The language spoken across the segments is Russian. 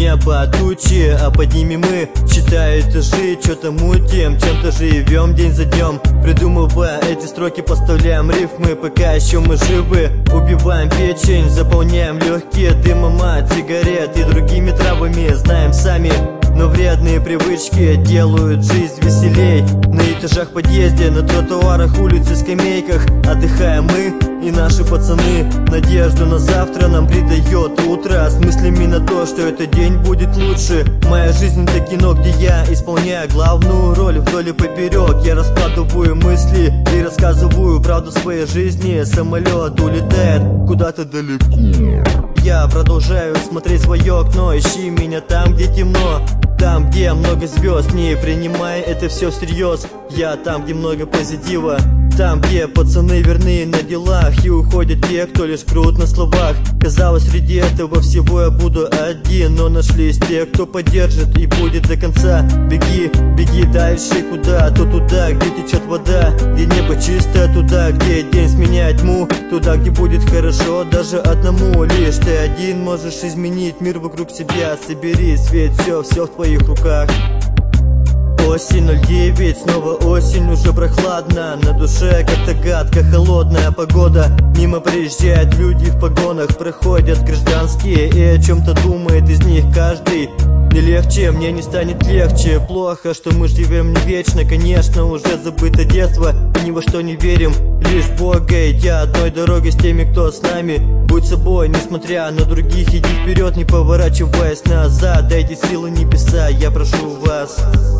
неба тучи, а под ними мы, считая этажи, что-то мутим, чем-то живем день за днем. Придумывая эти строки, поставляем рифмы, пока еще мы живы. Убиваем печень, заполняем легкие дымом от сигарет и другими травами, знаем сами. Но вредные привычки делают жизнь веселей. На этажах подъезде, на тротуарах, улице, скамейках отдыхаем мы и наши пацаны. Надежду на завтра нам придает утро, с мыслями на то, что этот день будет лучше. Моя жизнь это кино, где я исполняю главную роль вдоль и поперек. Я раскладываю мысли и рассказываю правду своей жизни. Самолет улетает куда-то далеко. Я продолжаю смотреть свое окно. Ищи меня там, где темно, там, где много звезд. Не принимай это все всерьез. Я там, где много позитива, там, где пацаны верны на делах, и уходят те, кто лишь крут на словах. Казалось, среди этого всего я буду один, но нашлись те, кто поддержит и будет до конца. Беги, беги дальше куда? То туда, где течет вода, где небо чистое, туда, где день сменяет тьму, туда, где будет хорошо даже одному. Лишь ты один можешь изменить мир вокруг себя. Собери свет, все в твоих руках. Осень 09, снова осень, уже прохладно. На душе как-то гадко, холодная погода. Мимо приезжают люди в погонах, проходят гражданские, и о чем-то думает из них каждый. Не легче, мне не станет легче. Плохо, что мы живем не вечно. Конечно, уже забыто детство, и ни во что не верим, лишь в Бога, идя одной дорогой с теми, кто с нами. Будь собой, несмотря на других, иди вперед, не поворачиваясь назад. Дайте силы небеса, я прошу вас.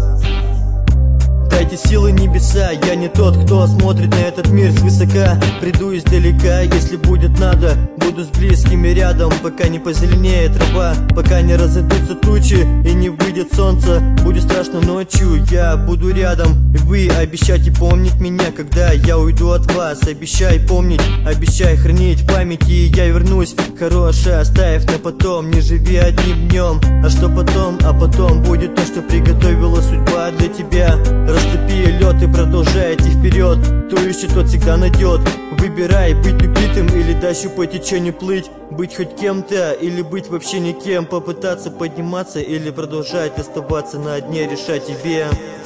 Дайте силы небеса, я не тот, кто смотрит на этот мир свысока. Приду издалека, если будет надо, буду с близкими рядом, пока не позеленеет трава, пока не разойдутся тучи и не выйдет солнце. Будет страшно ночью, я буду рядом, и вы обещайте помнить меня, когда я уйду от вас. Обещай помнить, обещай хранить в памяти, и я вернусь. Хорошее оставив на потом, не живи одним днем. А что потом? А потом будет то, что приготовила судьба для тебя. Растопи лед и продолжай идти вперед. Кто ищет, тот всегда найдет. Выбирай, быть убитым или дальше по течению плыть. Быть хоть кем-то или быть вообще никем. Попытаться подниматься или продолжать оставаться на дне, решать тебе.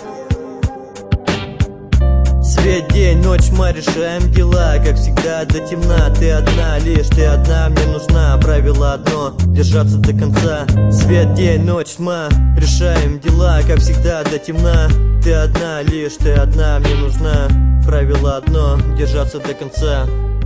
Свет, день, ночь, мы решаем дела, как всегда до темна. Ты одна, лишь ты одна, мне нужна. Правило одно, держаться до конца. Свет, день, ночь, тьма, решаем дела, как всегда до темна. Ты одна, лишь ты одна, мне нужна. Правило одно, держаться до конца.